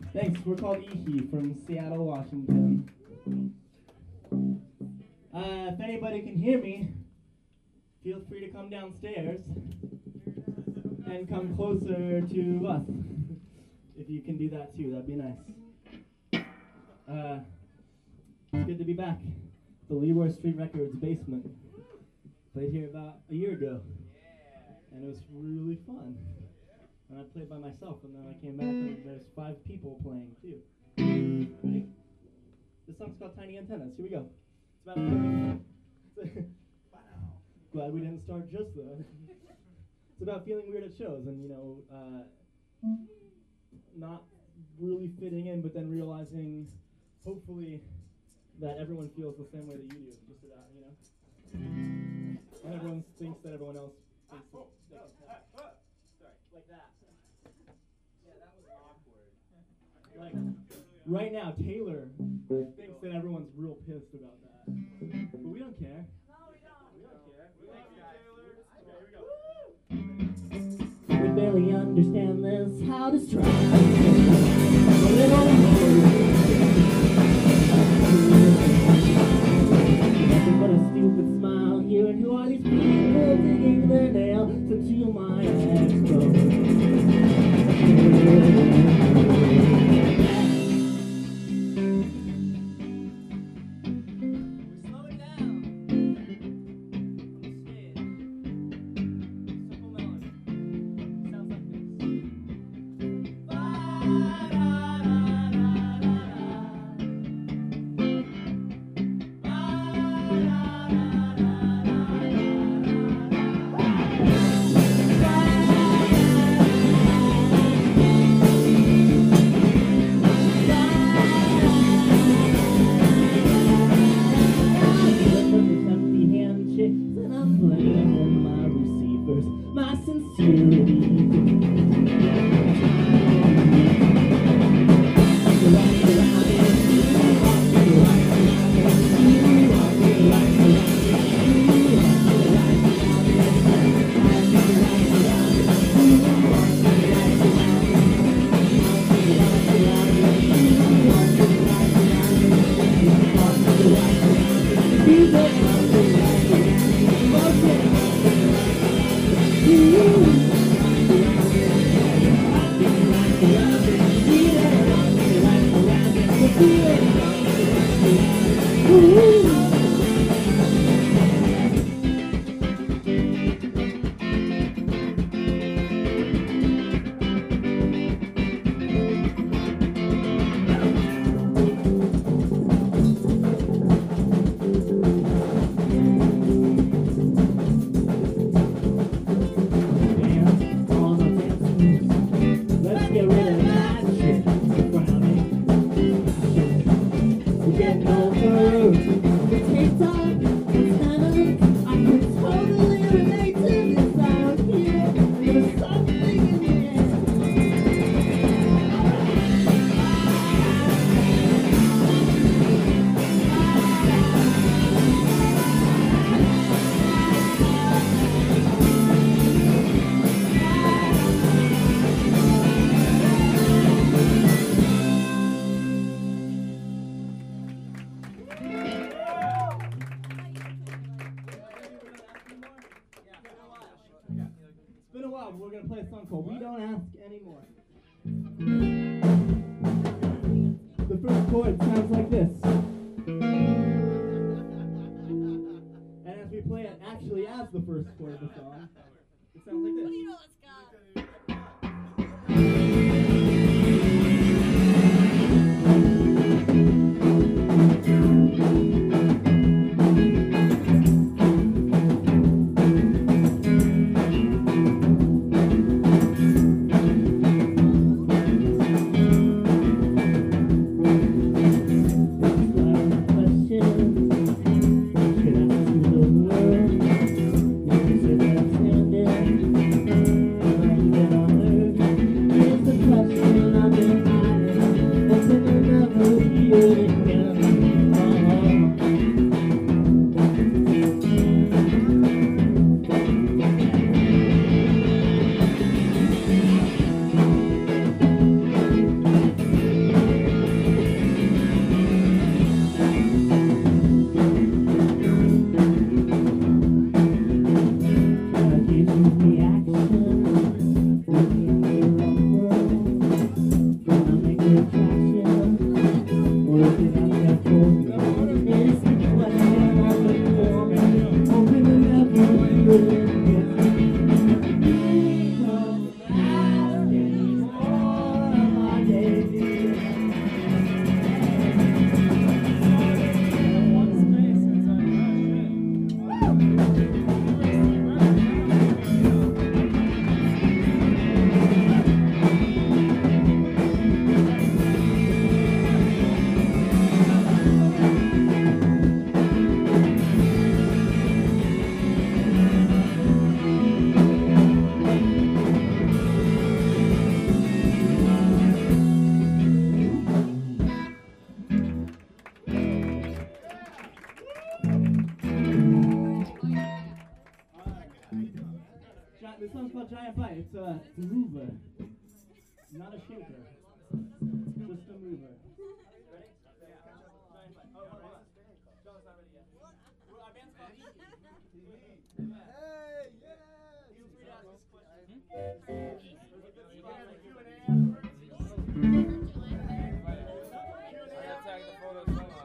Thanks. We're called Ihi from Seattle, Washington. If anybody can hear me, feel free to come downstairs and come closer to us. If you can do that too, that'd be nice. It's good to be back. The Leroy Street Records basement. Played here about a year ago. And it was really fun. And I played by myself, and then I came back and there's 5 people playing too. Ready? This song's called Tiny Antennas. Here we go. It's about feeling. Glad we didn't start just then. It's about feeling weird at shows and, not really fitting in, but then realizing, hopefully, that everyone feels the same way that you do. Just about, And everyone thinks that everyone else thinks that they can tell. Sorry, like that. Yeah, that was awkward. Like, right now, Taylor thinks that everyone's real pissed about that. But we don't care. No, we don't. We don't care. Thanks, guys. Okay, here we go. We barely understand this, how to strike a little nothing but a stupid smile here, and who are these people digging their nails into my ex-bro? mover. Not a shaker. Just a mover. Ready? Oh, hold on. John's not ready yet. Our band's called Hey, yes! Feel free to ask us questions. There's a good spot right here. Tag the photos somehow.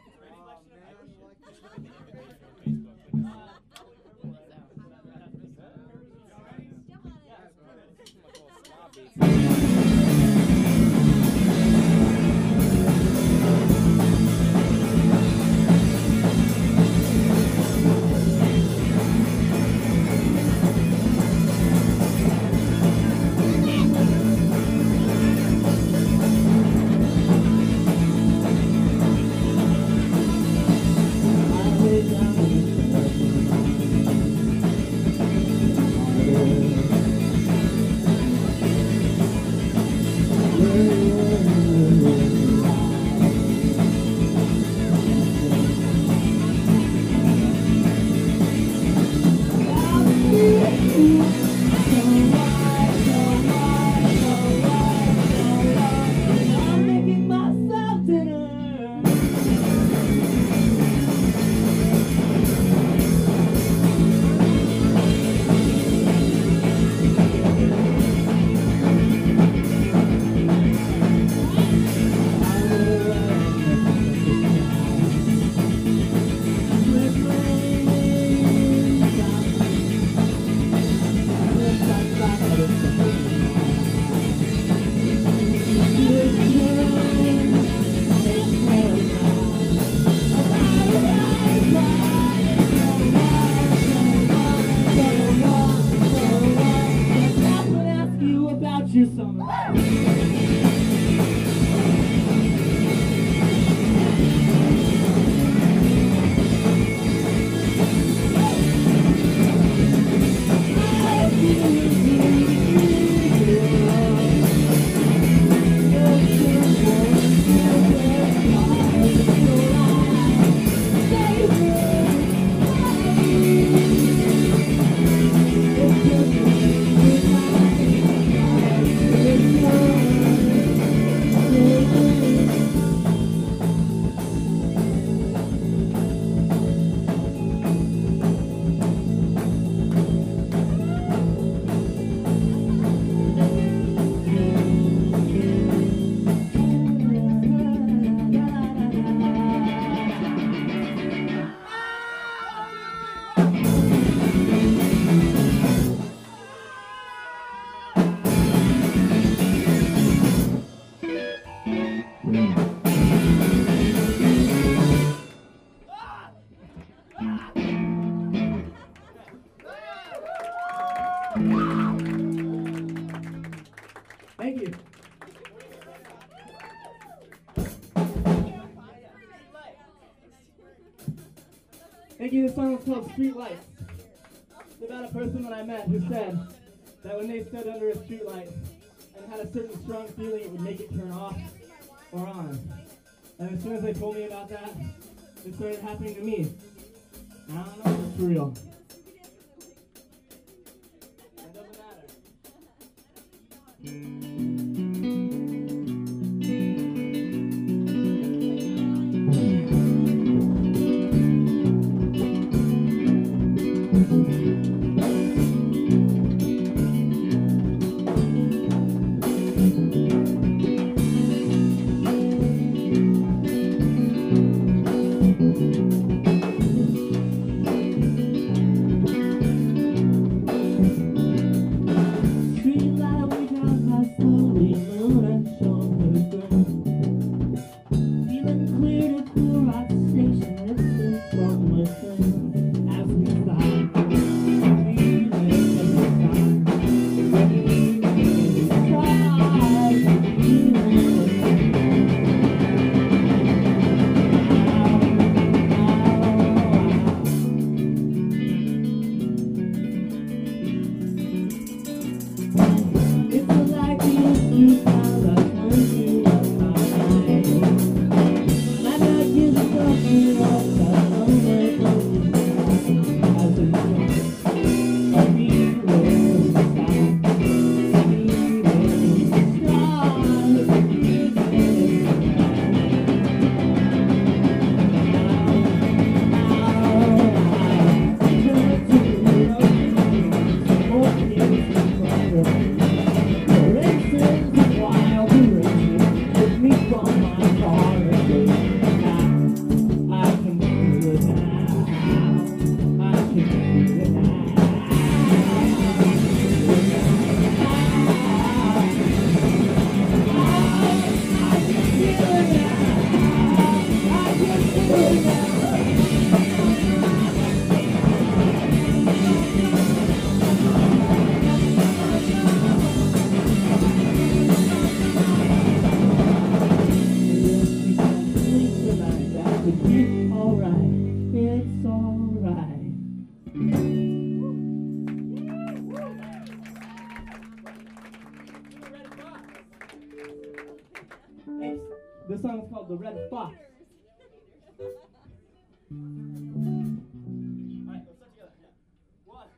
Thank you. Thank you. This song is called Street Lights. It's about a person that I met who said that when they stood under a street light and had a certain strong feeling, it would make it turn off or on. And as soon as they told me about that, it started happening to me. I don't know if it's real. It doesn't matter. Street light, we got my the song is called The Red Fox. Alright, let's start together. Yeah. 1,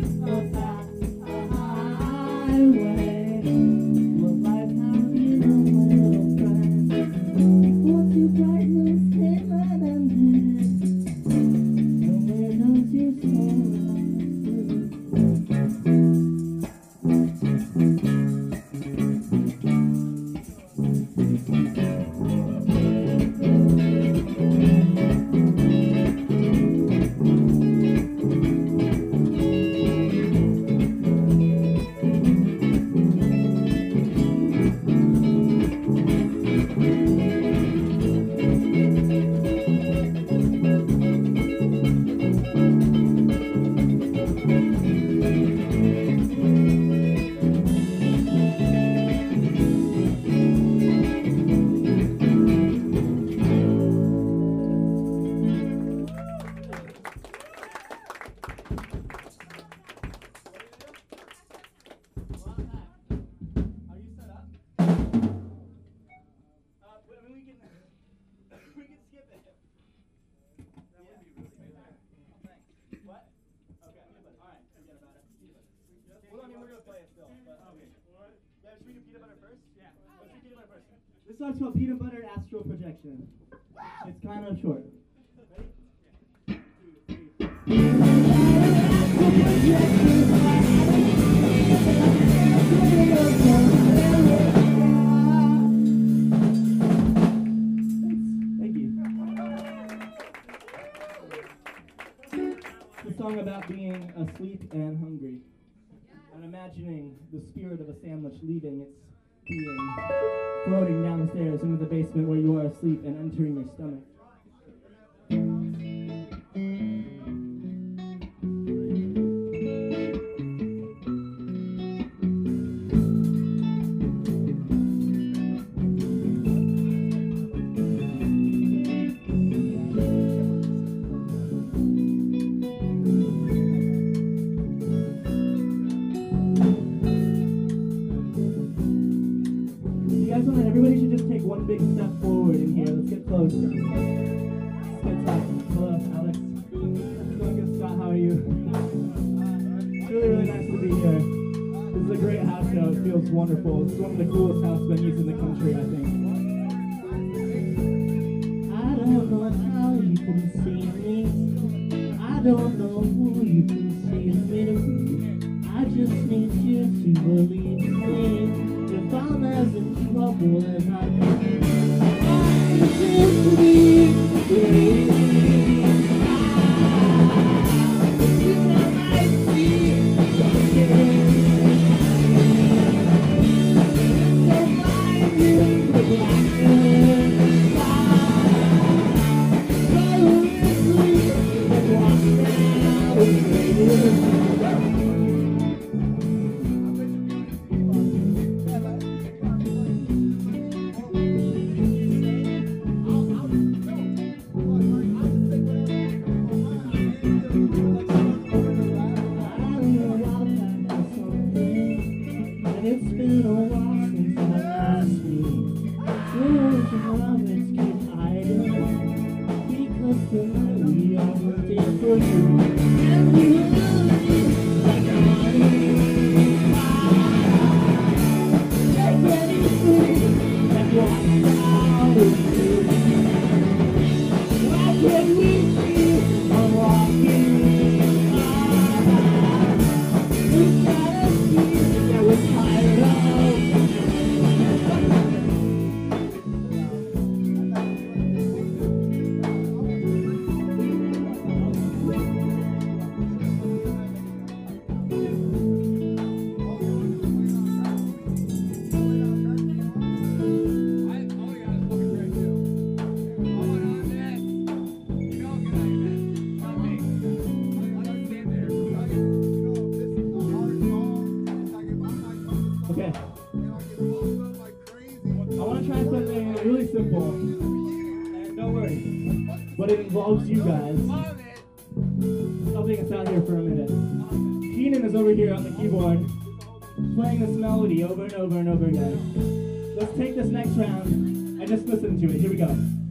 'Cause This song's called Peanut Butter Astral Projection. It's kind of short. Thank you. It's a song about being asleep and hungry, and imagining the spirit of a sandwich leaving its being, floating downstairs into the basement where you are asleep and entering your stomach. Everybody should just take one big step forward in here. Let's get close. Let's get tight. Hello, Alex. Doing good, Scott. How are you? It's really, really nice to be here. This is a great house show. It feels wonderful. It's one of the coolest house venues in the country, I think. I don't know how you can see me. I don't know who you can see me to be. I just need you to believe me. If I'm as in trouble as I can, I just need you guys. I'll take us out here for a minute. Keenan is over here on the keyboard, playing this melody over and over and over again. Let's take this next round and just listen to it. Here we go.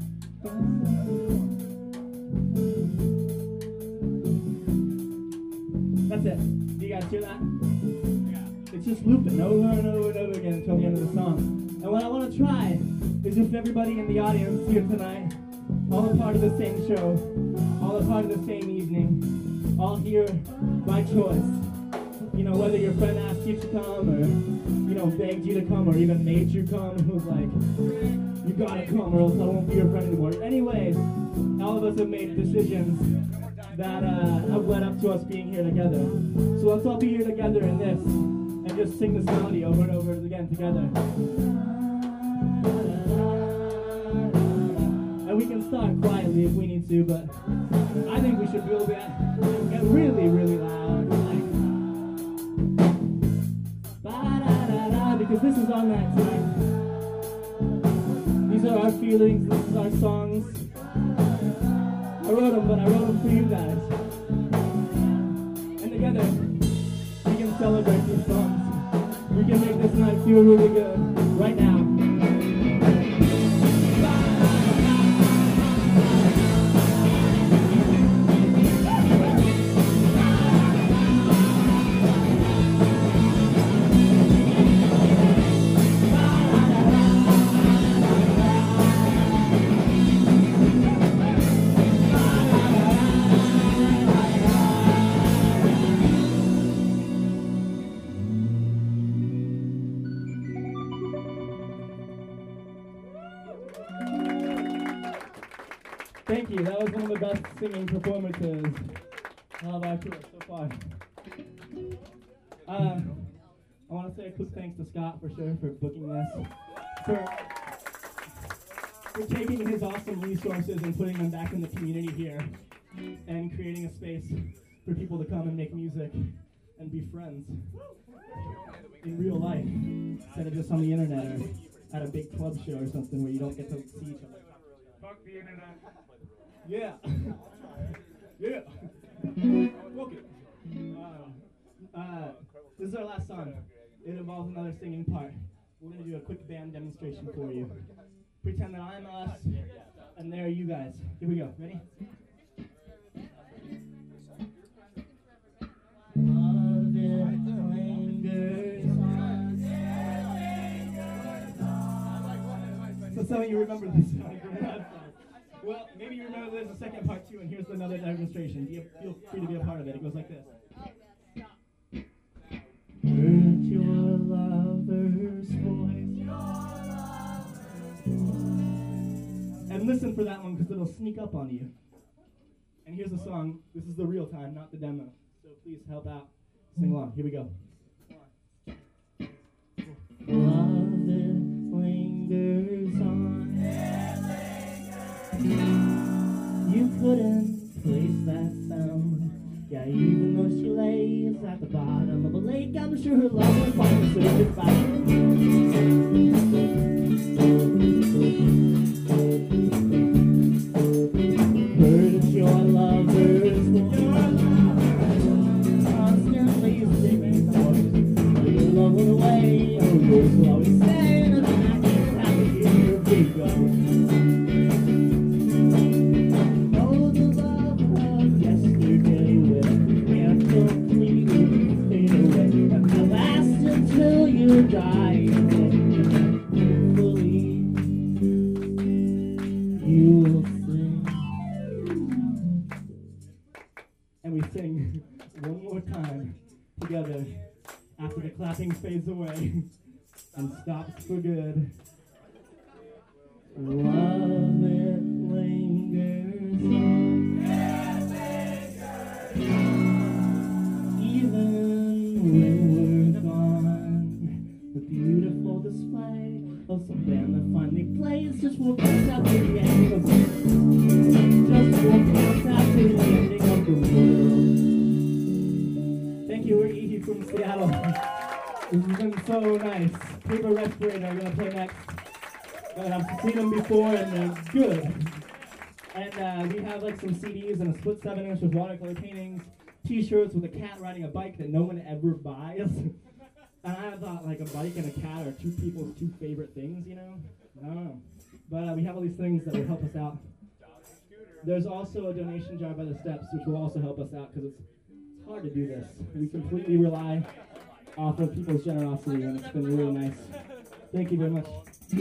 That's it. Do you guys hear that? It's just looping over and over and over again until the end of the song. And what I want to try is if everybody in the audience here tonight, all a part of the same show, all a part of the same evening, all here by choice. You know, whether your friend asked you to come or, you know, begged you to come or even made you come and was like, you gotta come or else I won't be your friend anymore. Anyways, all of us have made decisions that have led up to us being here together. So let's all be here together in this and just sing this melody over and over again together. And we can start quietly if we need to, but I think we should be able to get really, really loud. Like, ba-da-da-da, because this is our night tonight. These are our feelings, this is our songs. I wrote them, but I wrote them for you guys. And together, we can celebrate these songs. We can make this night feel really good right now. Thank you. That was one of the best singing performances of our tour so far. I want to say a quick thanks to Scott for sure for booking this, for taking his awesome resources and putting them back in the community here, and creating a space for people to come and make music and be friends in real life instead of just on the internet or at a big club show or something where you don't get to see each other. Fuck the internet. Yeah. Yeah. Okay. This is our last song. It involves another singing part. We're going to do a quick band demonstration for you. Pretend that I'm us, and there are you guys. Here we go. Ready? Love it lingers on. So some of you remember this song from last time. Well, maybe you remember there's a second part too, and here's another demonstration. Feel free to be a part of it. It goes like this. Heard your lover's voice. And listen for that one because it'll sneak up on you. And here's the song. This is the real time, not the demo. So please help out. Sing along. Here we go. Love it lingers on. You couldn't place that sound. Yeah, even though she lays at the bottom of a lake, I'm sure her love will find a surface by heard it's your lover's voice, constantly singing voice. Your love will away, oh, you're always saying, and I can't have to hear your big go. Die, hopefully you will sing. And we sing one more time together after the clapping fades away and stops for good. Love it lingers on. Even when we're gone. The beautiful display of some band that finally plays just won't count out to the ending of the world. Just won't count out to the ending of the world. Thank you, we're Ihi from Seattle. This has been so nice. Paper Respirator are going to play next. I've seen them before and they're good. And we have like some CDs and a split 7-inch with watercolor paintings, t-shirts with a cat riding a bike that no one ever buys. And I thought like a bike and a cat are two people's two favorite things, you know? I don't know. But we have all these things that will help us out. There's also a donation jar by the steps, which will also help us out because it's hard to do this. We completely rely off of people's generosity, and it's been really nice. Thank you very much.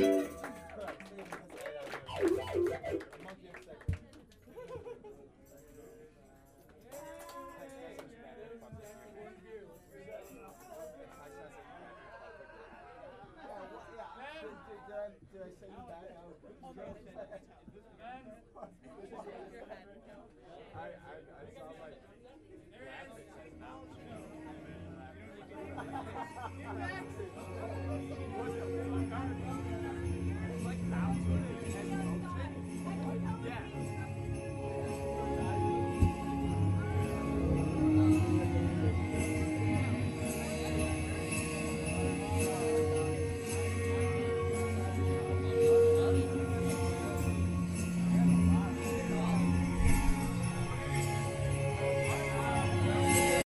Did I say that? I saw like graphics and